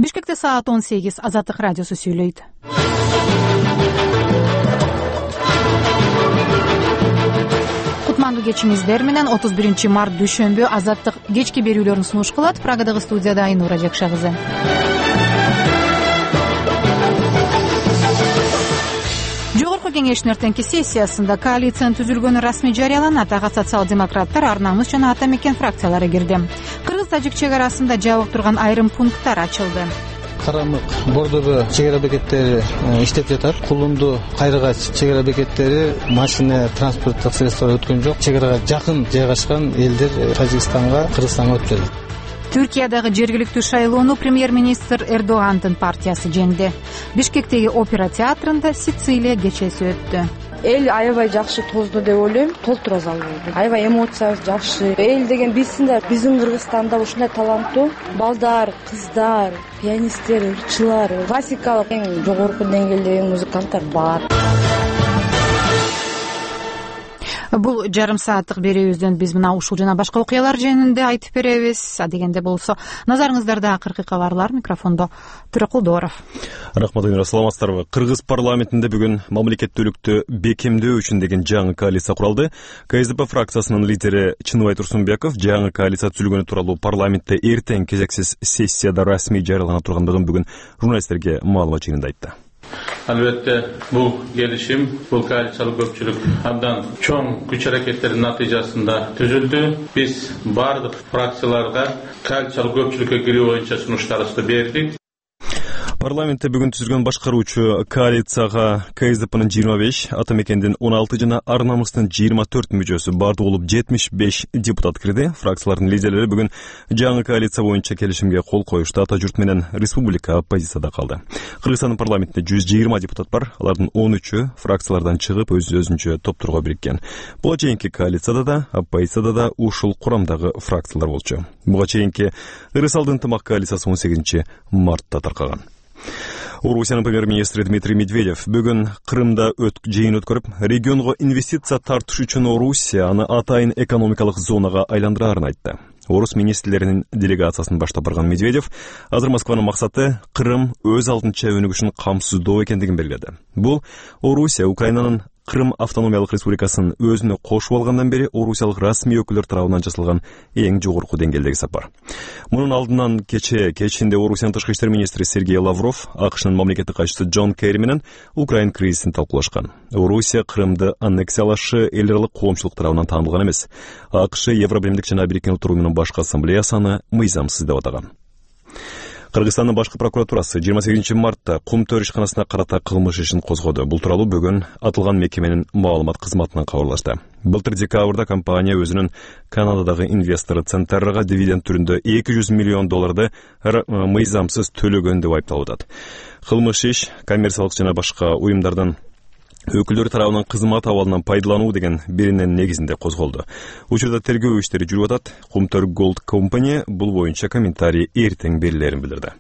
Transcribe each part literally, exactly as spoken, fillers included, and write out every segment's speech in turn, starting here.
Бишкекте саат он сегиз. Азаттык радиосу сүйлөйт. Кутмандуу кечиңиздер менен отуз биринчи март дүйшөмбү Азаттык кечки берүүлөрүн сунуш кылат. Прагадагы студияда Айнура Жакша кызы. Жогорку кеңештин эртеңки сессиясында коалициянын түзүлгөнү расмий жарыяланат. Ага социал-демократтар, Ар намыс жана Ата мекен фракциялары кирди. Кыргыз-тажик чек арасында жабык турган айрым пункттар ачылды. Карамык, Бордобо чек ара бекеттери иштеп жатат. Кулунду, Кайрыгач чек ара бекеттери машина, транспорттук средстволор өткөн жок. Чек арага жакын жайгашкан элдер Тажикстанга, Кыргызстанга өтүп жатат. Түркиядагы жергиликтүү шайлоону премьер-министр Эрдогандын партиясы жеңди. Бишкектеги опера театрында Сицилия кечеси өттү. Эл аябай жакшы тозду деп ойлойм. Толтура зал болду. Аябай эмоция жакшы. Эл деген билсиңер, биздин Кыргызстанда ушундай таланттуу балдар, кыздар, пианисттер, ырчылар, классикалык эң жогорку деңгээлдеги музыканттар бар. Бул жарым сааттык берүүбүздөн биз мына ушул жана башка окуялар жөнүндө айтып беребиз. Адегенде болсо назарыңыздарда акыркы кабарлар. Микрофондо Туракулдоров. Рахмат, Айнура, саламатсыздарбы? Кыргыз парламентинде бүгүн мамлекеттүүлүктү бекемдөө үчүн деген жаңы коалиция куралды. КСДП фракциясынын лидери Чыныбай Турсунбеков жаңы коалиция түзүлгөнү тууралуу парламентте эртең кезексиз сессияда расмий жарыялана тургандыгын бүгүн журналисттерге маалымат жыйынында айтты. Albatta bu gelişim, bu koalitsiyalыk köpçülük abdan çoğun güç hareketlerin natijasında tüzüldü. Biz bardıq fraksiyalarga koalitsiyalыk köpçülükke girүү боюнча сунуштарыбызды бердик. Парламентте бүгүн түзүлгөн башкаруучу коалицияга КСДПнын жыйырма беш, Ата мекендин он алты жана Ар намыстын жыйырма төрт мүчөсү бардыгы болуп жетимиш беш депутат кирди. Фракциялардын лидерлери бүгүн жаңы коалиция боюнча келишимге кол коюшту. Ата журт менен республика оппозицияда калды. Кыргызстандын парламентинде жүз жыйырма депутат бар. Алардын он үчү фракциялардан чыгып өз өзүнчө топтурга бириккен. Буга чейинки коалицияда да, оппозицияда да ушул курамдагы фракциялар болчу. Буга чейинки Ырысалдын ынтымак коалициясы он сегизинчи мартта таркаган. Орусиянын премьер-министри Дмитрий Медведев бүгүн Крымда өт жыйын өткөрүп, регионго инвестиция тартыш үчүн Орусия аны атайын экономикалык зонага айландырарын айтты. Орус министрлеринин делегациясын баштап барган Медведев азыр Москванын максаты Крым өз алдынча өнүгүшүн камсыздоо экендигин белгиледи. Бул Орусия Украинанын Крым автономиялык республикасын өзүнө кошуп алгандан бери орусиялык расмий өкүлдөр тарабынан жасалган эң жогорку деңгээлдеги сапар. Мунун алдынан кече кечинде Орусиянын тышкы иштер министри Сергей Лавров АКШнын мамлекеттик катчысы Джон Керри менен Украин кризисин талкуулашкан. Орусия Крымды аннексиялашы эл аралык коомчулук тарабынан таанылган эмес. АКШ Евробиримдик жана Бириккен Улуттар уюмунун башкы ассамблеясы аны мыйзамсыз деп атаган. Кыргызстандын башкы прокуратурасы жыйырма сегизинчи мартта Кум төр ишканасына карата кылмыш ишин козгоду. Бул тууралуу бүгүн атылган мекеменин маалымат кызматынан кабарлашты. Былтыр декабрда компания өзүнүн Канададагы инвестору Центеррага дивиденд түрүндө эки жүз миллион долларды мыйзамсыз төлөгөн деп айыпталып атат. Кылмыш иш коммерциялык жана башка уюмдардын өкүлдөрү тарабынан кызмат абалынан пайдалануу деген биринен негизинде козголду. Учурда тергөө иштери жүрүп атат. Кум төр Gold Company бул боюнча комментарий эртең берилерин билдирди.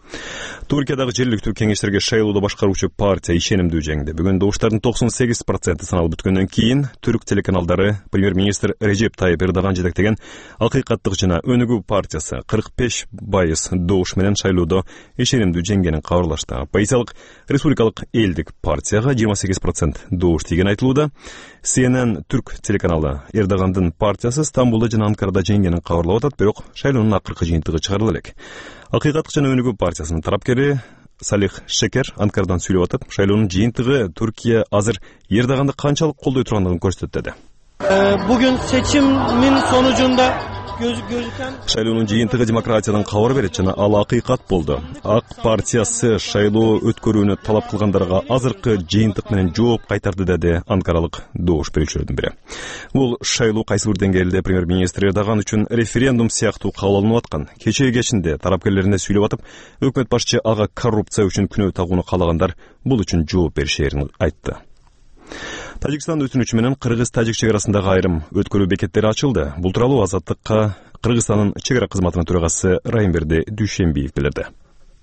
Түркиядагы жергиликтүү кеңештерге шайлоодо башкаруучу партия ишенимдүү жеңди. Бүгүн добуштардын токсон сегиз проценти саналып бүткөндөн кийин түрк телеканалдары премьер-министр Режеп Тайып Эрдоган жетектеген Акыйкаттык жана Өнүгүү партиясы кырк беш пайыз добуш менен шайлоодо ишенимдүү жеңгенин кабарлашты. Оппозициялык Республикалык элдик партияга жыйырма сегиз процент добуш тийгени айтылууда. Си Эн Эн түрк телеканалы Эрдогандын партиясы Стамбулда жана Анкарада жеңгенин кабарлап атат, бирок шайлоонун акыркы жыйынтыгы чыгарыла элек. Акыйкаттык жана Өнүгүү партиясынын тарапкери Салих Шекер Анкарадан сүйлөп атып, шайлоонун жыйынтыгы Түркия азыр Эрдоганды канчалык колдой тургандыгын көрсөттү деди. Bugün seçimin sonucunda gözüken шайлоонун жыйынтыгы демократиядан кабар берет жана ал акыйкат болду. Ак партиясы шайлоо өткөрүүнү талап кылгандарга азыркы жыйынтык менен жооп кайтарды деди анкаралык добуш берүүчүлөрдүн бири. Бул шайлоо кайсы бир деңгээлде премьер-министр Эрдоган үчүн референдум сыяктуу кабыл алынып аткан. Кечээ кечинде тарапкерлерине сүйлөп атып, өкмөт башчы ага коррупция үчүн күнөө тагууну каалагандар бул үчүн жооп беришерин айтты. Тажикстан өтүнүчү менен Кыргыз-Тажик чек арасындагы айрым өткөрүү бекеттери ачылды. Бул тууралуу Азаттыкка Кыргызстандын чек ара кызматынын төрагасы Райымберди Дүйшенбиев билдирди.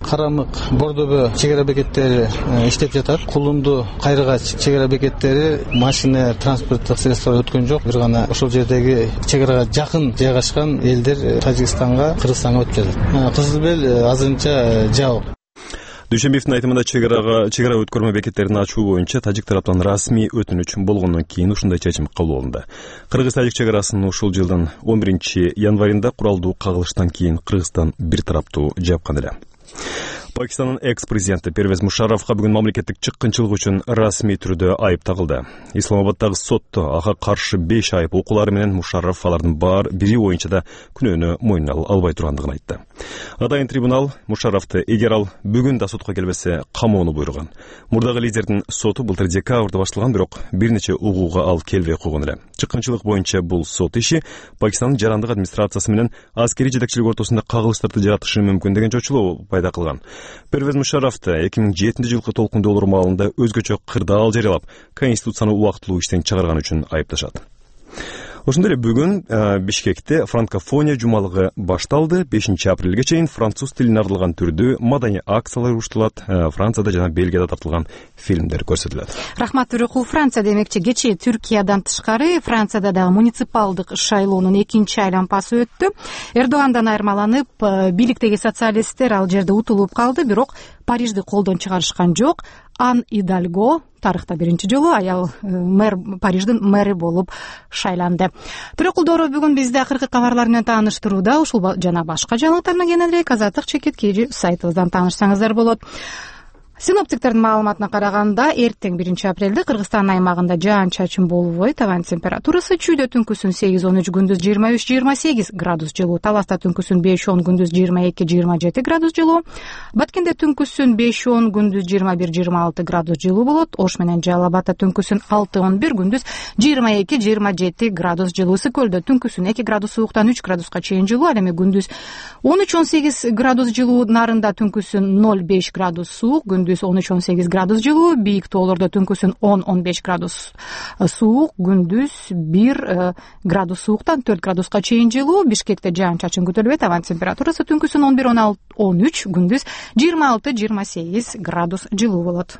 Карамык, Бордобы чек ара бекеттери иштеп жатат. Кулунду, Кайрыгач чек ара бекеттери машина, транспорттук средстволор өткөн жок. Бир гана ошол жердеги чек арага жакын жайгашкан элдер Тажикстанга, Кыргызстанга өтүп жатат. Кызыл Бел азырынча жабык. Дүйшөнбиевдин айтымында чек ара чек ара өткөрмө бекеттерин ачуу боюнча тажик тараптан расмий өтүнүч болгондон кийин ушундай чечим кабыл алынды. Кыргыз-тажик чек арасын ушул жылдын он биринчи январында куралдуу кагылыштан кийин Кыргызстан бир тараптуу жапкан эле. Пакистандын экс-президенти Первез Мушаровго бүгүн мамлекеттик чыккынчылык үчүн расмий түрдө айып тагылды. Исламабаддагы сотто ага каршы беш айып окуулары менен Мушаров алардын баар бири боюнча да күнөөнү мойнуна албай тургандыгын айтты. Атайын трибунал Мушаровду эгер ал бүгүн да сотко келбесе камоону буйруган. Мурдагы лидердин соту былтыр декабрда башталган, бирок бир нече угууга ал келбей койгон эле. Чыккынчылык боюнча бул сот иши Пакистандын жарандык администрациясы менен аскерий жетекчилик ортосунда кагылыштарды жаратышы мүмкүн деген чочулоо пайда кылган. Первез Мушаровду эки миң жетинчи жылкы толкундоолор маалында өзгөчө кырдаал жарыялап, Конституцияны убактылуу иштен чыгарган үчүн айыпташат. Ошондой эле бүгүн Бишкекте франкофония жумалыгы башталды. бешинчи апрелге чейин француз тилине арналган түрдүү маданий акциялар уюштурулат. Францияда жана Бельгияда тартылган фильмдер көрсөтүлөт. Рахмат Түрөкул. Франция демекчи кечээ Түркиядан тышкары Францияда дагы муниципалдык шайлоонун экинчи айланпасы өттү. Эрдогандан айырмаланып, бийликтеги социалисттер ал жерде утулуп калды, бирок Парижди колдон чыгарышкан жок. Ан Идальго тарыхта биринчи жолу аял мэр Париждин мэри болуп шайланды. Түрөкулдору бүгүн бизде акыркы кабарлар менен тааныштырууда. Ушул жана башка жаңылыктарына кененирээк Азаттык чекит кж сайтыбыздан таанышсаңыздар болот. Синоптиктердин маалыматына караганда, эртең биринчи апрелде Кыргызстан аймагында жаан-чачын болбойт. Абанын температурасы чүйдө түнкүсүн сегиз он үч, күндүз жыйырма үч жыйырма сегиз градус жылуу. Таласта түнкүсүн беш он, күндүз жыйырма эки жыйырма жети градус жылуу. Баткенде түнкүсүн беш он, күндүз жыйырма бир жыйырма алты градус жылуу болот. Ош менен Жалал Абадта түнкүсүн алты он бир, күндүз жыйырма эки жыйырма жети градус жылуу. Ысык Көлдө түнкүсүн эки градус сууктан үч градуска чейин жылуу. Ал эми күндүз он үч он сегиз градус жылуу. Нарында түнкүсүн ноль беш градус суук, күндүз он үч он сегиз градус жылуу. Бийик тоолордо түнкүсүн он он беш градус суук, күндүз бир градус сууктан төрт градуска чейин жылуу. Бишкекте жаан-чачын күтүлбөйт. Абанын температурасы түнкүсүн он бир он үч, күндүз жыйырма алты жыйырма сегиз градус жылуу болот.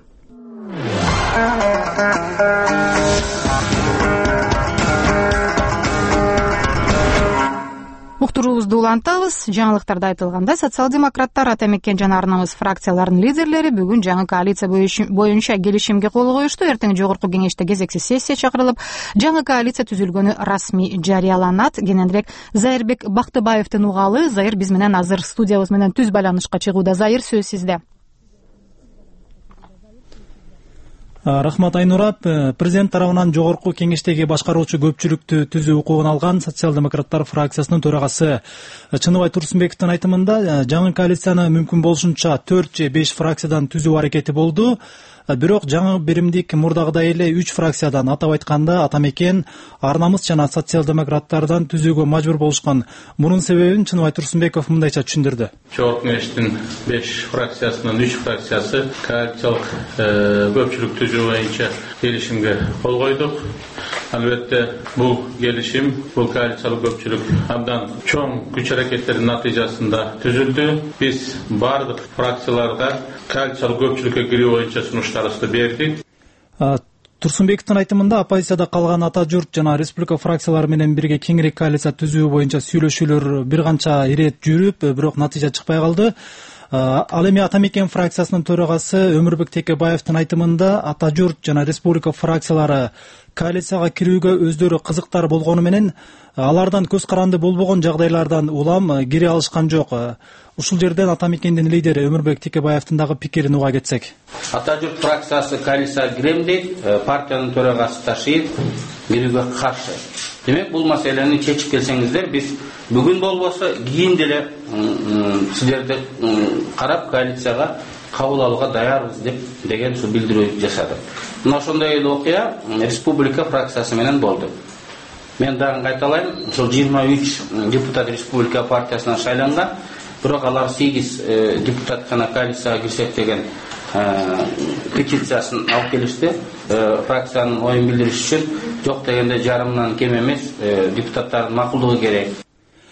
Уктуруубузду улантабыз. Жаңылыктарда айтылгандай, социал-демократтар, Ата Мекен жана Ар намыс фракцияларынын лидерлери бүгүн жаңы коалиция боюнча келишимге кол коюшту. Эртең жогорку кеңеште кезексиз сессия чакырылып, жаңы коалиция түзүлгөнү расмий жарыяланат. Кененирээк Зайырбек Бактыбаевдин угалы. Зайыр биз менен азыр студиябыз менен түз байланышка чыгууда. Зайыр, сөз сизде. Рахмат Айнура. Президент тарабынан жогорку кеңештеги башкаруучу көпчүлүктү түзүү укугун алган социал-демократтар фракциясынын төрагасы Чыныбай Турсунбековдун айтымында жаңы коалицияны мүмкүн болушунча төрт же беш фракциядан түзүү аракети болду. Бирок жаңы биримдик мурдагыдай эле үч фракциядан, атап айтканда Ата Мекен, Ар намыс жана социал-демократтардан түзүүгө мажбур болушкан. Мунун себебин Чыныбай Турсунбеков мындайча түшүндүрдү. Жогорку кеңештин беш фракциясынын үч фракциясы коалициялык көпчүлүк түзүү боюнча келишимге кол койдук. Албетте бул келишим, бул коалициялык көпчүлүк абдан чоң күч аракеттердин натыйжасында түзүлдү. Биз бардык фракцияларга коалициялык көпчүлүккө кирүү боюнча сунуштарыбызды бердик. Турсунбековдун айтымында оппозицияда калган Ата журт жана республика фракциялары менен бирге кеңирээк коалиция түзүү боюнча сүйлөшүүлөр бир канча ирет жүрүп, бирок натыйжа чыкпай калды. Ал эми Ата Мекен фракциясынын төрагасы Өмүрбек Текебаевдин айтымында Ата журт жана республика фракциялары коалицияга кирүүгө өздөрү кызыктар болгону менен алардан көз каранды болбогон жагдайлардан улам кире алышкан жок. Ушул жерден Ата Мекендин лидери Өмүрбек Текебаевдин дагы пикирин уга кетсек. Ата журт фракциясы коалицияга кирем дейт, партиянын төрагасы Ташиев кирүүгө каршы. Демек, бул маселени чечип келсеңиздер, биз бүгүн болбосо кийин деле силерди карап коалицияга кабыл алууга даярбыз деп деген ушу билдирүү жасадык. Мына ошондой эле окуя республика фракциясы менен болду. Мен дагы кайталайм, ушул жыйырма үч депутат республика партиясынан шайланган, бирок алар сегиз депутат гана коалицияга кирсек деген петициясын алып келишти. Фракциянын оюн билдириш үчүн жок дегенде жарымдан кем эмес депутаттардын макулдугу керек.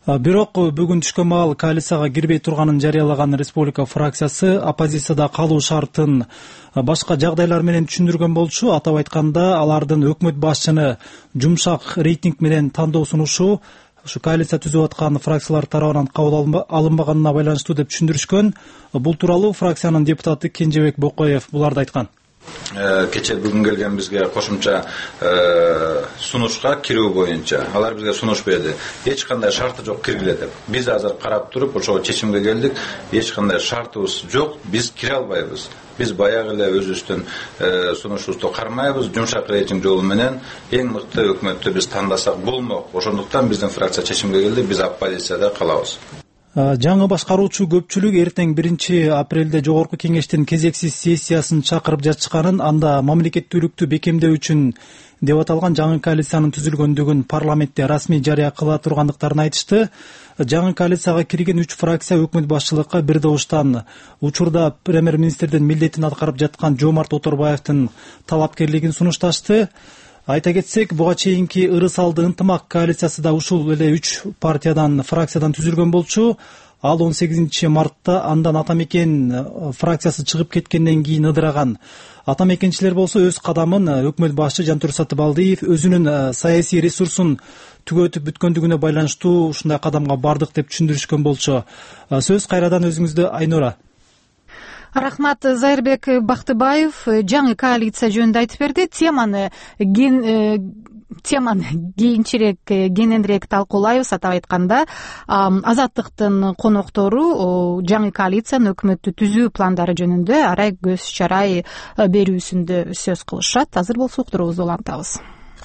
Бирок бүгүн түшкөн маал коалицияга кирбей турганын жарыялаган республика фракциясы оппозицияда калуу шартын башка жагдайлар менен түшүндүргөн болчу. Атап айтканда, алардын өкмөт башчыны жумшак рейтинг менен тандоо сунушу ушу коалиция түзүп аткан фракциялар тарабынан кабыл алынбаганына байланыштуу деп түшүндүрүшкөн. Бул тууралуу фракциянын депутаты Кенжебек Бокоев буларды айткан. Кече бүгүн келген бизге кошумча сунушка кирүү боюнча алар бизге сунуш берди. Эч кандай шарты жок киргиле деп. Биз азыр карап туруп ошого чечимге келдик. Эч кандай шартыбыз жок, биз кире албайбыз. Биз баягы эле өзүбүздүн сунушубузду кармайбыз. Жумшак рейтинг жолу менен эң мыкты өкмөттү биз тандасак болмок. Ошондуктан биздин фракция чечимге келди. Биз оппозицияда калабыз. Жаңы башкаруучу көпчүлүк эртең биринчи апрелде жогорку кеңештин кезексиз сессиясын чакырып жатышканын, анда мамлекеттүүлүктү бекемдөө үчүн деп аталган жаңы коалициянын түзүлгөндүгүн парламентте расмий жарыя кыла тургандыктарын айтышты. Жаңы коалицияга кирген үч фракция өкмөт башчылыкка бир добуштан учурда премьер-министрдин милдетин аткарып жаткан Жомарт Оторбаевдин талапкерлигин сунушташты. Айта кетсек, буга чейинки ырыс алды ынтымак коалициясы да ушул эле үч партиядан, фракциядан түзүлгөн болчу. Ал он сегизинчи мартта андан Атамекен фракциясы чыгып кеткенден кийин ыдыраган. Атамекенчилер болсо өз кадамын өкмөт башчы Жантүр Сатыбалдиев өзүнүн саясий ресурсун түгөтүп бүткөндүгүнө байланыштуу ушундай кадамга бардык деп түшүндүрүшкөн болчу. Сөз кайрадан өзүңүздө, Айнура. Рахмат. Зайырбек Бактыбаев жаңы коалиция жөнүндө айтып берди. Теманы ген теманы кийинчерээк кененирээк талкуулайбыз. Атап айтканда, Азаттыктын коноктору жаңы коалициянын өкмөттү түзүү пландары жөнүндө арай көз чарай берүүсүндө сөз кылышат. Азыр болсо уктуруубузду улантабыз.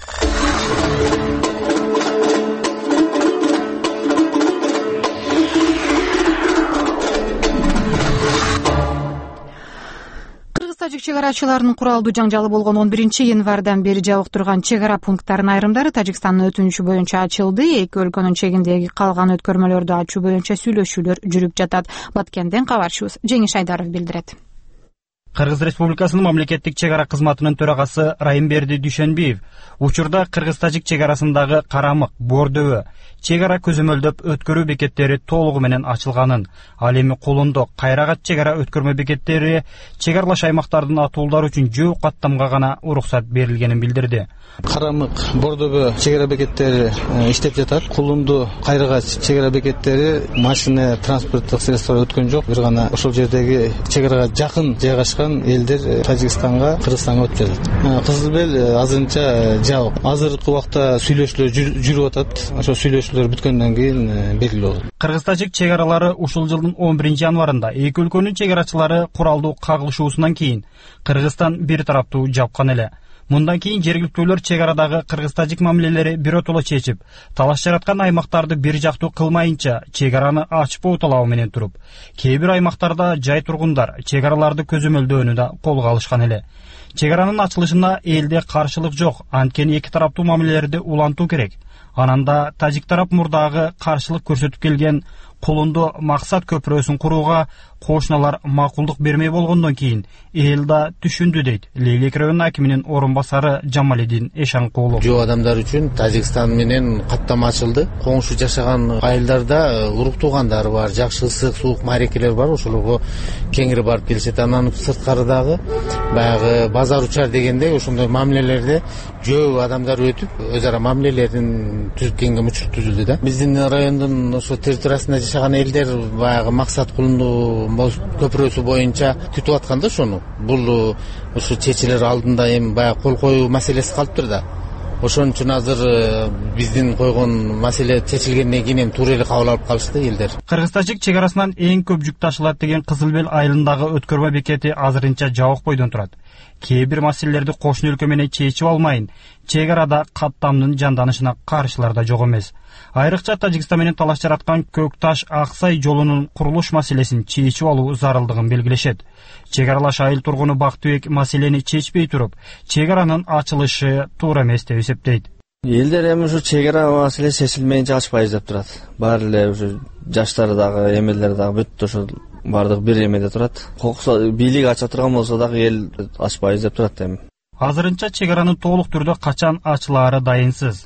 Тажик чегарачыларынын куралдуу жаңжалы болгон он биринчи январдан бери жабык турган чегара пункттарынын айрымдары Тажикстандын өтүнүчү боюнча ачылды. Эки өлкөнүн чегиндеги калган өткөрмөлөрдү ачуу боюнча сүйлөшүүлөр жүрүп жатат. Баткенден кабарчыбыз Жеңиш Айдаров билдирет. Кыргыз Республикасынын мамлекеттик чегара кызматынын төрагасы Райымберди Дүйшөнбиев учурда Кыргыз-Тажик чегарасындагы Карамык, Бордөбө чегара көзөмөлдөп өткөрүү бекеттери толугу менен ачылганын, ал эми Кулунду, Кайрагат чегара өткөрмө бекеттери чегарлаш аймактардын атуулдары үчүн жөө каттамга гана уруксат берилгенин билдирди. Карамык, Бордөбө чегара бекеттери иштеп жатат. Кулунду, Кайрагат чегара бекеттери машина транспорттук средстволор өткөн жок. Бир гана ошол жердеги чегарага жакын жайгашкан элдер Тажикстанга, Кыргызстанга өтүп жатат. Кызыл Бел азырынча жабык. Азыркы убакта сүйлөшүүлөр жүрүп атат. Ошо сүйлөшүүлөр бүткөндөн кийин белгилүү болот. Кыргыз-Тажик чегаралары ушул жылдын он биринчи январында эки өлкөнүн чегарачылары куралдуу кагылышуусунан кийин Кыргызстан бир тараптуу жапкан эле. Мындан кийин жергиликтүүлөр чегарадагы Кыргыз-Тажик мамилелери биротоло чечип, талаш жараткан аймактарды бир жактуу кылмайынча чегараны ачпоо талабы менен туруп, кээ бир аймактарда жай тургундар чегараларды көзөмөлдөөнү да колго алышкан эле. Чегаранын ачылышына элде каршылык жок, анткени эки тараптуу мамилелерди улантуу керек. Ананда Тажик тарап мурдагы каршылык көрсөтүп келген Кулунду максат көпүрөсүн курууга кошуналар макулдук бермей болгондон кийин эл да түшүндү дейт Лейлек районунун акиминин орун басары Жамалидин Эшанкулов. Жөө адамдар үчүн Тажикстан менен каттама ачылды. Коңшу жашаган айылдарда урук туугандар бар, жакшы ысык, суук маарекелер бар, ошолорго кеңири барып келишет. Анан сырткарыдагы баягы базар учар дегенде ошондой мамилелерде жөө адамдар өтүп, өз ара мамилелерин түзүп кеңге учур түзүлдү да. Биздин райондун ошо территориясында жашаган элдер баягы максат Кулунду көпүрөсү боюнча күтүп атканда ошону. Бул ушу чечилер алдында эми баягы кол коюу маселеси калыптыр да. Ошон үчүн азыр биздин койгон маселе чечилгенден кийин эми туура эле кабыл алып калышты элдер. Кыргыз-Тажик чегарасынан эң көп жүк ташылат деген Кызыл Бел айылындагы өткөрмө бекети азырынча жабык бойдон турат. Кээ бир маселелерди кошуна өлкө менен чечип алмайын, чегарада каттамдын жанданышына каршылар да жок эмес. Айрыкча Тажикстан менен талаш жараткан Көк Таш Аксай жолунун курулуш маселесин чечип алуу зарылдыгын белгилешет. Чегаралаш айыл тургуну Бактыбек маселени чечпей туруп, чегаранын ачылышы туура эмес деп эсептейт. Элдер эми ушу чегара маселеси чечилмейинче ачпайбыз деп турат. Баары эле ушу жаштар дагы, эмелер дагы бүт ошо бардык бир эмеде турат. Коксо бийлик ача турган болсо дагы эл ачпайбыз деп турат эми. Азырынча чегаранын толук түрдө качан ачылаары дайынсыз.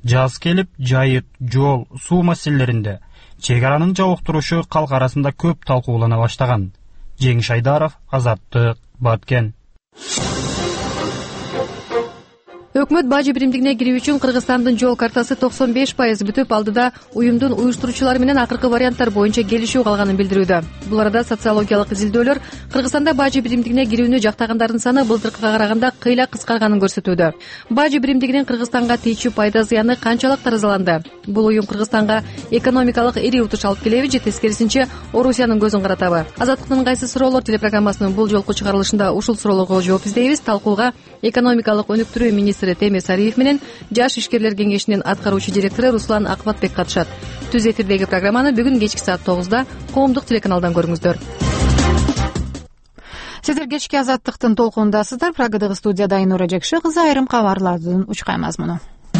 Жаз келип, жайыт, жол, суу маселелеринде чек аранын жабыктырушу калк арасында көп талкуулана баштаган. Жеңиш Айдаров, Азаттык, Баткен. Өкмөт бажы биримдигине кирүү үчүн Кыргызстандын жол картасы токсон беш пайыз бүтүп, алдыда уюмдун уюштуруучулары менен акыркы варианттар боюнча келишүү калганын билдирүүдө. Бул арада социологиялык изилдөөлөр Кыргызстанда бажы биримдигине кирүүнү жактагандардын саны былтыркыга караганда кыйла кыскарганын көрсөтүүдө. Бажы биримдигинин Кыргызстанга тийчү пайда зыяны канчалык таразаланды? Бул уюм Кыргызстанга экономикалык ири утуш алып келеби же тескерисинче Орусиянын көзүн каратабы? Азаттыктын кайсы суроолор телепрограммасынын бул жолку чыгарылышында ушул суроолорго жооп издейбиз. Талкууга экономикалык өнүктүрүү министри Темир Сариев менен Жаш ишкерлер кеңешинин аткаруучу директору Руслан Акбатбек катышат. Түз эфирдеги программаны бүгүн кечки саат тогузда коомдук телеканалдан көрүңүздөр. Сиздер кечки Азаттыктын толкундасыздар. Прагадагы студияда Айнура Жекши кызы, айрым кабарлардын учкай мазмуну.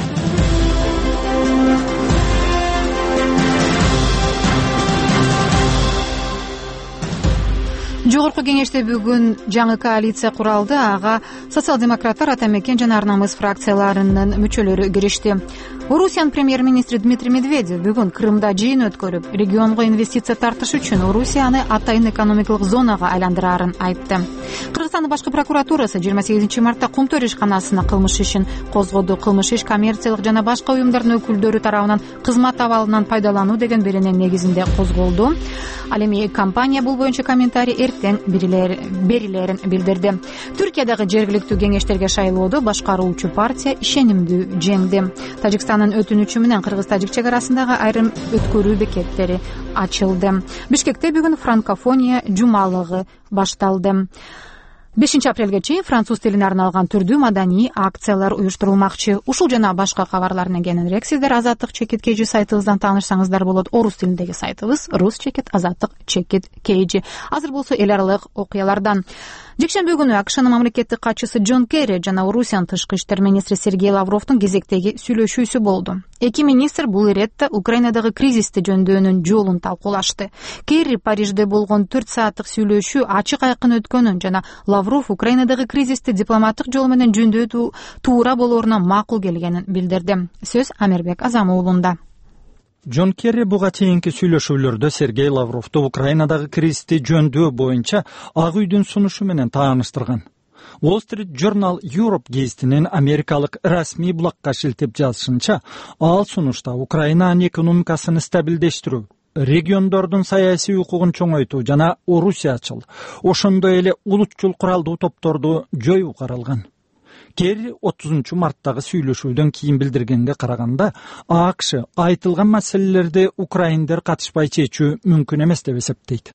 Жогорку кеңеште бүгүн жаңы коалиция куралды. Ага социал-демократтар, Ата Мекен жана Ар намыс фракцияларынын мүчөлөрү киришти. Орусиянын премьер-министри Дмитрий Медведев бүгүн Крымда жыйын өткөрүп, регионго инвестиция тартыш үчүн Орусияны атайын экономикалык зонага айландырарын айтты. Кыргызстандын башкы прокуратурасы жыйырма сегизинчи мартта Кумтөр ишканасына кылмыш ишин козгоду. Кылмыш иш коммерциялык жана башка уюмдардын өкүлдөрү тарабынан кызмат абалынан пайдалануу деген беренең негизинде козголду. Ал эми компания бул боюнча комментарий эртең берилерин билдирди. Түркиядагы жергиликтүү кеңештерге шайлоодо башкаруучу партия ишенимдүү жеңди. Тажикстандын өтүнүчү менен кыргыз-тажик чек арасындагы айрым өткөрүү бекеттери ачылды. Бишкекте бүгүн франкофония жумалыгы башталды. бешинчи апрелге чейин француз тилине арналган түрдүү маданий акциялар уюштурулмакчы. Ушул жана башка кабарлардын кененирээк сиздер Азаттык чекит kg сайтыбыздан таанышсаңыздар болот. Орус тилиндеги сайтыбыз рус чекит азаттык чекит kg. Азыр болсо эл аралык окуялардан. Жекшемби күнү АКШнын мамлекеттик катчысы Джон Керри жана Орусиянын тышкы иштер министри Сергей Лавровдун кезектеги сүйлөшүүсү болду. Эки министр бул иретте Украинадагы кризисти жөндөөнүн жолун талкуулашты. Керри Парижде болгон төрт сааттык сүйлөшүү ачык айкын өткөнүн жана Лавров Украинадагы кризисти дипломаттык жол менен жөндөтүү туура болоруна макул келгенин билдирди. Сөз Амербек Азам уулунда. Джон Керри буга чейинки сүйлөшүүлөрдө Сергей Лавровду Украинадагы кризисти жөндөө боюнча Ак үйдүн сунушу менен тааныштырган. Wall Street Journal Europe гезитинин америкалык расмий блогга шилтеп жазышынча, ал сунушта Украинанын экономикасын стабилдештирүү, региондордун саясий укугун чоңойтуу жана Орусиячыл, ошондой эле улутчул куралдуу топторду жоюу каралган. Керри отузунчу марттагы сүйлөшүүдөн кийин билдиргенге караганда, АКШ айтылган маселелерди украиндер катышпай чечүү мүмкүн эмес деп эсептейт.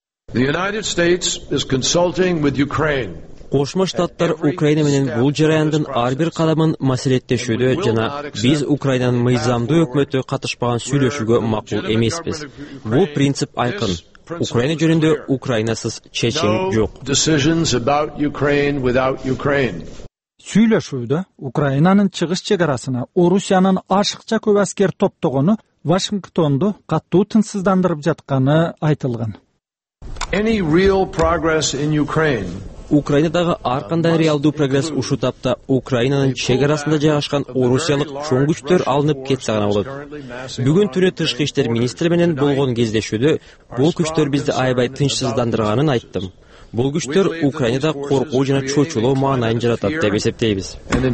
Кошмо Штаттар Украина менен бул жараяндын ар бир кадамын маселеттешүүдө жана биз Украинанын мыйзамдуу өкмөтү катышпаган сүйлөшүүгө макул эмеспиз. Бул принцип айкын. Украина жөнүндө Украинасыз чечим жок. Сүйлөшүүдө Украинанын чыгыш чек арасына Орусиянын ашыкча көп аскер топтогону Вашингтонду катуу тынчсыздандырып жатканы айтылган. Украинадагы ар кандай реалдуу прогресс ушул тапта Украинанын чек арасында жайгашкан орусиялык чоң күчтөр алынып кетсе гана болот. Бүгүн түнү тышкы иштер министри менен болгон кездешүүдө бул күчтөр бизди аябай тынчсыздандырганын айттым. Бул күчтөр Украинада коркуу жана чочулоо маанайын жаратат деп эсептейбиз.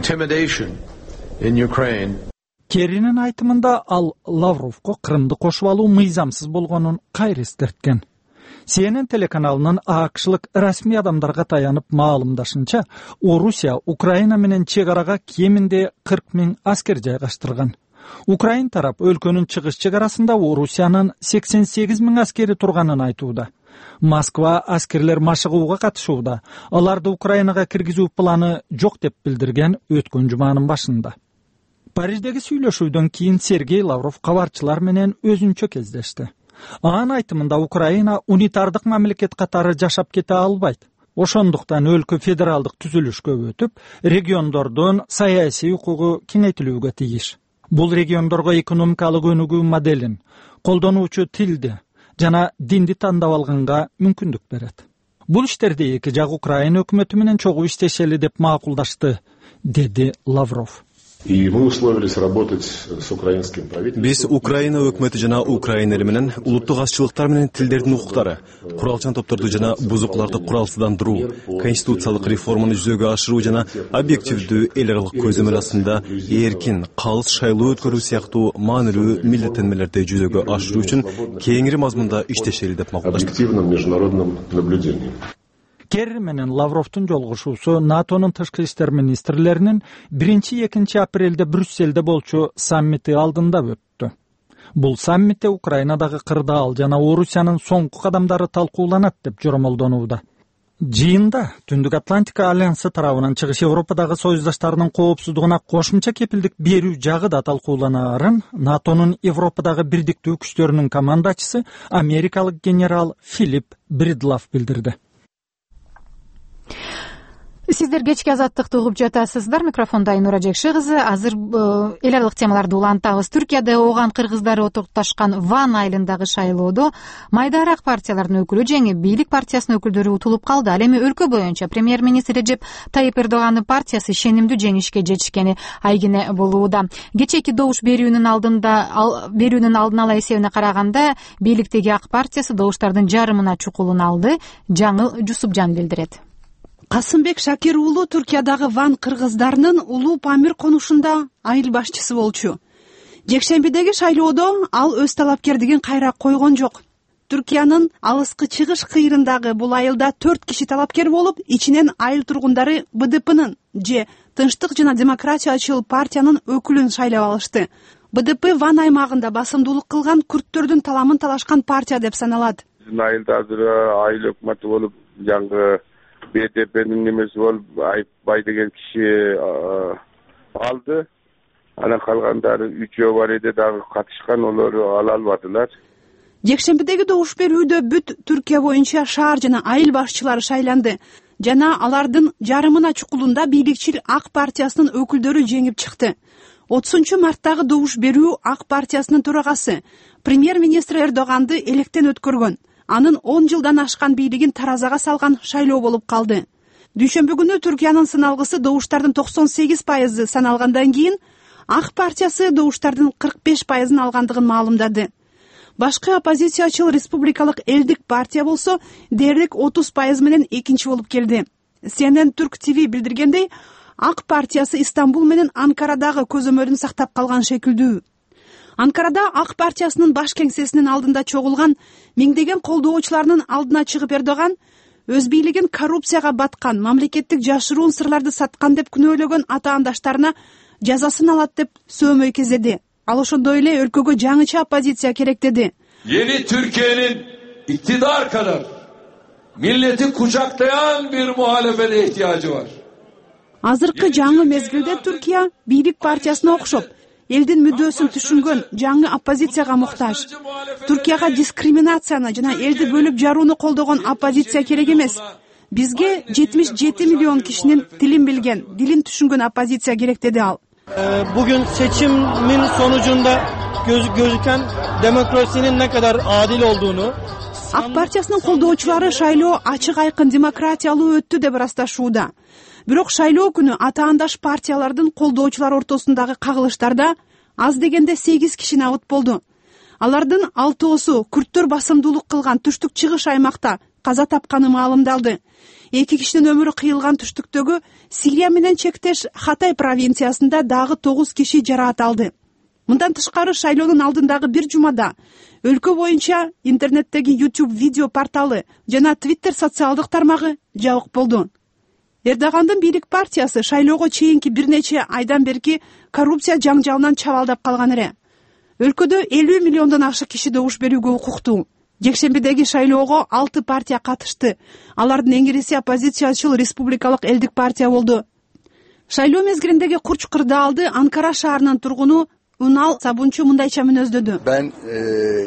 Керринин айтымында ал Лавровго Крымды кошуп алуу мыйзамсыз болгонун кайра эскерткен. Си Эн Эн телеканалынын АКШлык расмий адамдарга таянып маалымдашынча, Орусия Украина менен чек арага кеминде кырк миң аскер жайгаштырган. Украин тарап өлкөнүн чыгыш чек арасында Орусиянын сексен сегиз миң аскери турганын айтууда. Москва аскерлер машыгууга катышууда. Аларды Украинага киргизүү планы жок деп билдирген өткөн жуманын башында. Париждеги сүйлөшүүдөн кийин Сергей Лавров кабарчылар менен өзүнчө кездешти. Анын айтымында Украина унитардык мамлекет катары жашап кете албайт. Ошондуктан өлкө федералдык түзүлүшкө өтүп, региондордун саясий укугу кеңейтилүүгө тийиш. Бул региондорго экономикалык өнүгүү моделин, колдонуучу тилди жана динди тандап алганга мүмкүндүк берет. Бул иштерде эки жак Украина өкмөтү менен чогуу иштешели деп макулдашты, деди Лавров. И мы условились работать с украинским правительством. Биз Украина өкмөтү жана украина эли менен улуттук азчылыктар менен тилдердин укуктары, куралчан топторду жана бузукларды куралсыздандыруу, конституциялык реформаны жүзөгө ашыруу жана объективдүү эл аралык көзөмөл астында эркин, калыс шайлоо өткөрүү сыяктуу маанилүү милдеттенмелерди жүзөгө ашыруу үчүн кеңири мазмунда иштешели деп макулдаштык. Объективном международном наблюдении. Керри менен Лавровдун жолугушуусу НАТОнун тышкы иштер министрлеринин биринчи экинчи апрелде Брюсселде болчу саммити алдында өттү. Бул саммитте Украинадагы кырдаал жана Орусиянын соңку кадамдары талкууланат деп жоромолдонууда. Жыйында Түндүк Атлантика альянсы тарабынан Чыгыш Европадагы союздаштарынын коопсуздугуна кошумча кепилдик берүү жагы да талкууланаарын НАТОнун Европадагы бирдиктүү күчтөрүнүн командачысы америкалык генерал Филипп Бридлав билдирди. Сиздер кечки азаттыкты угуп жатасыздар. Микрофонда Айнура Жекши кызы. Азыр эл аралык темаларды улантабыз. Түркияда ооган кыргыздары отукташкан Ван айылындагы шайлоодо майдараак партиялардын өкүлү жеңип, бийлик партиясынын өкүлдөрү утулуп калды. Ал эми өлкө боюнча премьер-министр Режеп Тайип Эрдогандын партиясы ишенимдүү жеңишке жетишкени айгине болууда. Кечээки добуш берүүнүн алдында берүүнүн алдын ала эсебине караганда, бийликтеги ак партиясы добуштардын жарымына чукулун алды. Жаңыл Жусупжан билдирет. Касымбек Шакир уулу Түркиядагы Ван кыргыздарынын улуу Памир конушунда айыл башчысы болчу. Жекшембидеги шайлоодо ал өз талапкерлигин кайра койгон жок. Түркиянын алыскы чыгыш кыйрындагы бул айылда төрт киши талапкер болуп, ичинен айыл тургундары Б Д П'нын же Тынчтык жана демократиячыл партиянын өкүлүн шайлап алышты. Б Д П Ван аймагында басымдуулук кылган күрттөрдүн таламын талашкан партия деп саналат. Биздин айылда азыр айыл өкмөтү болуп, жаңы Б Д П'нин немеси болуп, Айыпбай деген киши алды. Анан калгандары үчөө бар эди, дагы катышкан, олар ала албадылар. Жекшембидеги добуш берүүдө бүт Түркия боюнча шаар жана айыл башчылары шайланды. Жана алардын жарымына чукулунда бийликчил ак партиясынын өкүлдөрү жеңип чыкты. отузунчу марттагы добуш берүү ак партиясынын төрагасы премьер-министр Эрдоганды электен өткөргөн. Анын он жылдан ашкан бийлигин таразага салган шайлоо болуп калды. Дүйшөмбү күнү Түркиянын сыналгысы добуштардын токсон сегиз пайызы саналгандан кийин ак партиясы добуштардын кырк беш пайызын алгандыгын маалымдады. Башкы оппозициячыл республикалык элдик партия болсо дээрлик отуз пайыз менен экинчи болуп келди. С Н Н Турк Т В билдиргендей, ак партиясы Истамбул менен Анкарадагы көзөмөлүн сактап калган шекилдүү. Анкарада ак партиясынын баш кеңсесинин алдында чогулган миңдеген колдоочуларынын алдына чыгып Эрдоган өз бийлигин коррупцияга баткан, мамлекеттик жашыруун сырларды саткан деп күнөөлөгөн атаандаштарына жазасын алат деп сөөмөй кезеди. Ал ошондой эле өлкөгө жаңыча оппозиция керек деди. Yeni Türkiye'nin iktidar kadar milleti kucaklayan bir muhalefete ihtiyacı var. Азыркы жаңы мезгилде Түркия бийлик партиясына окшоп, элдин мүдөөсүн түшүнгөн жаңы оппозицияга муктаж. Түркияга дискриминацияны жана элди бөлүп жарууну колдогон оппозиция керек эмес. Бизге жетимиш жети миллион кишинин тилин билген, дилин түшүнгөн оппозиция керек деди ал. Bugün seçimin sonucunda göz, gözüken demokrasinin ne kadar adil olduğunu ак партиясынын колдоочулары шайлоо ачык айкын демократиялуу өттү деп ырасташууда. Бирок шайлоо күнү атаандаш партиялардын колдоочулар ортосундагы кагылыштарда аз дегенде сегиз киши набыт болду. Алардын алтоосу күрттөр басымдуулук кылган түштүк чыгыш аймакта каза тапканы маалымдалды. Эки кишинин өмүрү кыйылган түштүктөгү Сирия менен чектеш Хатай провинциясында дагы тогуз киши жараат алды. Мындан тышкары шайлоонун алдындагы бир жумада өлкө боюнча интернеттеги YouTube видео порталы жана Twitter социалдык тармагы жабык болду. Эрдогандын бийлик партиясы шайлоого чейинки бир нече айдан берки коррупция жаңжалынан чабалдап калган эле. Өлкөдө элүү миллиондон ашык киши добуш берүүгө укуктуу. Жекшембидеги шайлоого алты партия катышты. Алардын эң ириси оппозициячыл республикалык элдик партия болду. Шайлоо мезгилиндеги курч кырдаалды Анкара шаарынын тургуну Унал Сабунчу мындайча мүнөздödü. Ben e,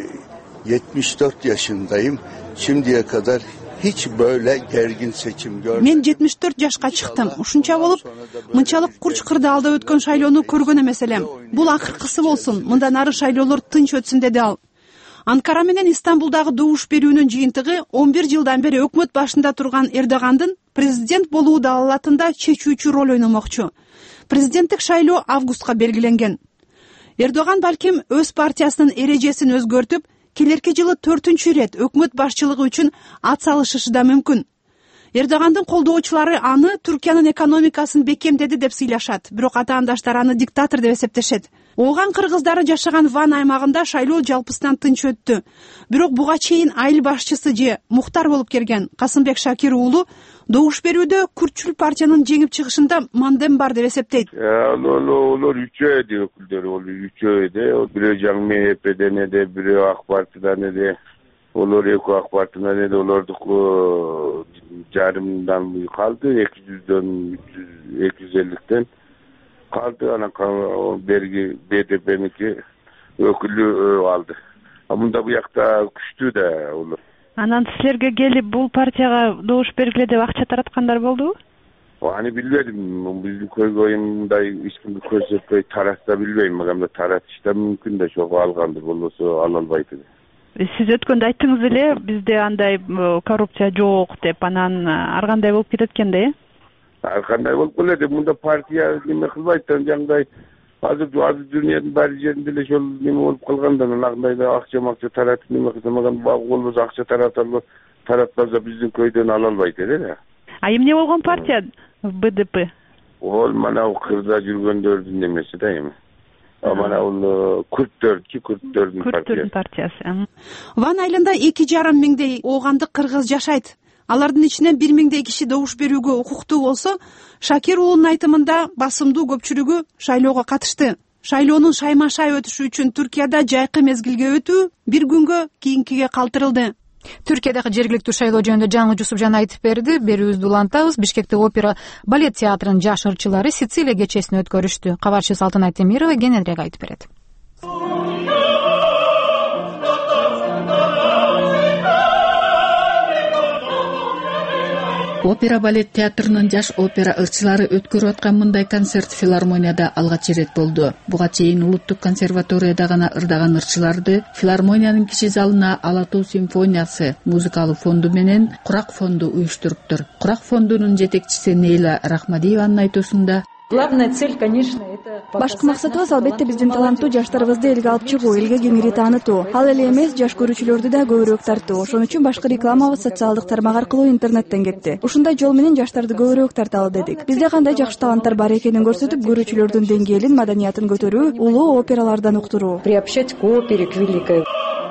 yetmiş dört yaşındayım. Şimdiye kadar hiç böyle gergin seçim görmedim. Мен жетимиш төрт жашка чыктым. Ушунча болуп, мынчалык курч кырдаалда өткөн шайлоону көргөн эмес элем. Бул акыркысы болсун. Мындан ары шайлоолор тынч өтсүн деди ал. Анкара менен Истанбулдагы добуш берүүнүн жыйынтыгы он бир жылдан бери өкмөт башында турган Эрдогандын президент болуу далалатында чечүүчү роль ойномокчу. Президенттик шайлоо августка белгиленген. Эрдоган балким өз партиясынын эрежесин өзгөртүп, келерки жылы төртүнчү ирет өкмөт башчылыгы үчүн ат салышышы да мүмкүн. Эрдогандын колдоочулары аны Түркиянын экономикасын бекемдеди деп сыйлашат, бирок атаандаштар аны диктатор деп эсептешет. Ооган кыргыздары жашаган Ван аймагында шайлоо жалпысынан тынч өттү. Бирок буга чейин айыл башчысы же мухтар болуп келген Касымбек Шакир уулу добуш берүүдө күртчүл партиянын жеңип чыгышында мандем бар деп эсептейт. Олор үчөө эди өкүлдөр, ол үчөө эди. Бирөө жаңы МХПден эди, бирөө ак партиядан эди. Олор эки ак партиядан эди, олордуку жарымдан калды, эки жүздөн эки жүз элликтен калды. Анан берги БДПники өкүлү алды. Мында буякта күчтүү да олор. Анан силерге келип бул партияга добуш бергиле деп акча тараткандар болдубу? Аны билбедим. Биздин көйгөйүм мындай эч кимди көрсөтпөй таратса билбейм. Мага таратыш да мүмкүн да, чогуу алгандыр, болбосо ала албайт эле. Сиз өткөндө айттыңыз эле, бизде андай коррупция жок деп, анан ар кандай болуп кетет экен да, э? Ар кандай болуп келет, мында партия неме кылбайт да, жандай азыр азыр дүйнөнүн баары жеринде эле ошол неме болуп калганда, андай да акча макча таратып неме кылса, мага болбосо акча тараталы, таратпаса биздин көйдөн ала албайт эле. А эмне болгон партия БДП? Ол мана кырда жүргөндөрдүн немеси да эми. Мана ол күрттөрчү, күрттөрдүн партиясы. Күрттөрдүн партиясы. Ван айылында эки жарым миңдей оогандык кыргыз жашайт. Алардын ичинен бир миңдей киши добуш берүүгө укуктуу болсо, Шакир уулунун айтымында басымдуу көпчүлүгү шайлоого катышты. Шайлоонун шайма-шай өтүшү үчүн Түркияда жайкы мезгилге өтүү бир күнгө кийинкиге калтырылды. Түркиядагы жергиликтүү шайлоо жөнүндө жаңы Жусупжан айтып берди. Берүүбүздү улантабыз. Бишкекте опера балет театрынын жаш ырчылары Сицилия кечесин өткөрүштү. Кабарчыбыз Алтынай Темирова кененирээк айтып берет. Опера балет театрынын жаш опера ырчылары өткөрүп аткан мындай концерт филармонияда алгач ирет болду. Буга чейин улуттук консерваторияда гана ырдаган ырчыларды филармониянын кичи залына Ала тоо симфониясы музыкалык фонду менен Курак фонду уюштуруптур. Курак фондунун жетекчиси Нейла Рахмадиеванын айтуусунда, главная цель, конечно, это башкы максатыбыз албетте биздин таланттуу жаштарыбызды элге алып чыгуу, элге кеңири таанытуу. Ал эле эмес, жаш көрүүчүлөрдү да көбүрөөк тартуу. Ошон үчүн башкы рекламабыз социалдык тармак аркылуу интернеттен кетти. Ушундай жол менен жаштарды көбүрөөк тарталы дедик. Бизде кандай жакшы таланттар бар экенин көрсөтүп, көрүүчүлөрдүн деңгээлин, маданиятын көтөрүү, улуу опералардан уктуруу. Приобщать к опере, к великой.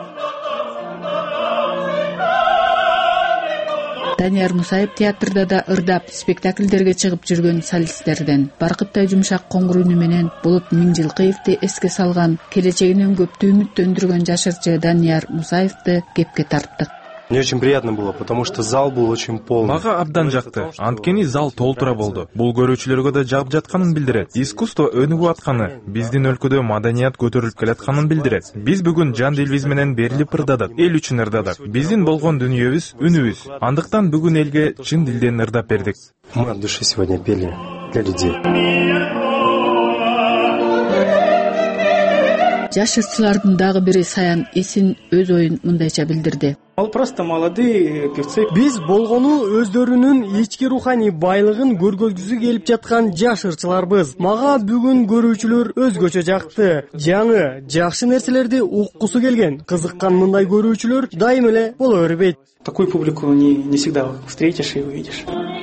Данияр Мусаев театрда да ырдап, спектакльдерге чыгып жүргөн солисттерден. Баркыттай жумшак коңгур үнү менен Болот Миңжилкыевди эске салган, келечегинен көптү үмүттөндүргөн жаш ырчы Данияр Мусаевди кепке тарттык. Мне очень приятно было, потому что зал был очень полный. Мага абдан жакты. Анткени зал толтура болду. Бул көрүүчүлөргө да жагып жатканын билдирет. Искусство өнүгүп атканы, биздин өлкөдө маданият көтөрүлүп келатканын билдирет. Биз бүгүн жан дилибиз менен берилип ырдадык, эл үчүн ырдадык. Биздин болгон дүнүйөбүз үнүбүз. Андыктан бүгүн элге чын дилден ырдап бердик. Мы от души сегодня пели для людей. Жаш ырчылардын дагы бири Саян Эсин өз оюн мындайча билдирди. Ал просто молодые певцы. Биз болгону өздөрүнүн ички руханий байлыгын көргөзгүсү келип жаткан жаш ырчыларбыз. Мага бүгүн көрүүчүлөр өзгөчө жакты. Жаңы, жакшы нерселерди уккусу келген, кызыккан мындай көрүүчүлөр дайым эле боло бербейт. Такую публику не не всегда встретишь и увидишь.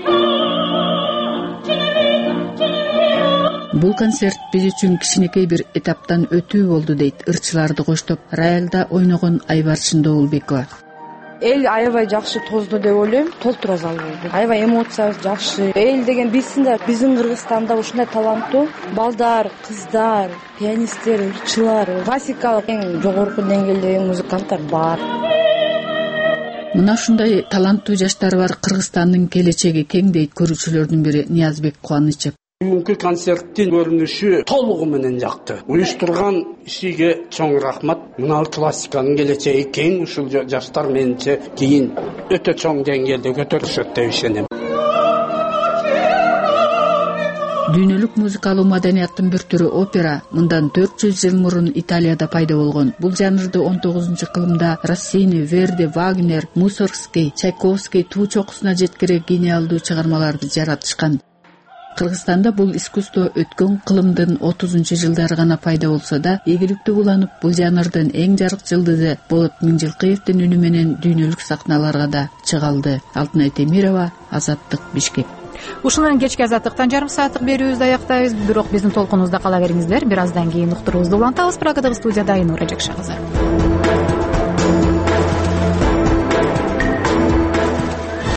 Бул концерт биз үчүн кичинекей бир этаптан өтүү болду дейт ырчыларды коштоп Раялда ойногон Айбар Чындоолбекова. Эл аябай жакшы тозду деп ойлойм, толтура зал болду. Аябай эмоциябыз жакшы. Эл деген билсин да, биздин Кыргызстанда ушундай таланттуу балдар, кыздар, пианисттер, ырчылар, классикалык эң жогорку деңгээлдеги музыканттар бар. Мына ушундай таланттуу жаштар бар Кыргызстандын келечеги кең дейт көрүүчүлөрдүн бири Ниязбек Кубанычев. Бүгүнкү концерттин көрүнүшү толугу менен жакты. Уюштурган ишиге чоң рахмат. Мына классиканын келечеги кең, ушул жаштар менче кийин өтө чоң деңгээлде көтөрүлүшөт деп ишенем. дүйнөлүк музыкалуу маданияттын бир түрү опера мындан төрт жүз жыл мурун Италияда пайда болгон. Бул жанрды он тогузунчу кылымда Россини, Верди, Вагнер, Мусоргский, Чайковский туу чокусуна жеткире гениалдуу чыгармаларды жаратышкан. Кыргызстанда бул искусство өткөн кылымдын отузунчу жылдары гана пайда болсо да, ийгиликтүү уланып, бул жанрдын эң жарык жылдызы Болот Миңжилкыевдин үнү менен дүйнөлүк сахналарга да чыга алды. Алтынай Темирова, Азаттык, Бишкек. Ушунан менен кечки азаттыктан жарым сааттык берүүбүздү аяктайбыз. Бирок биздин толкунубузда кала бериңиздер. Бир аздан кийин уктуруубузду улантабыз. Прагадагы студияда Айнура Жакшагызы.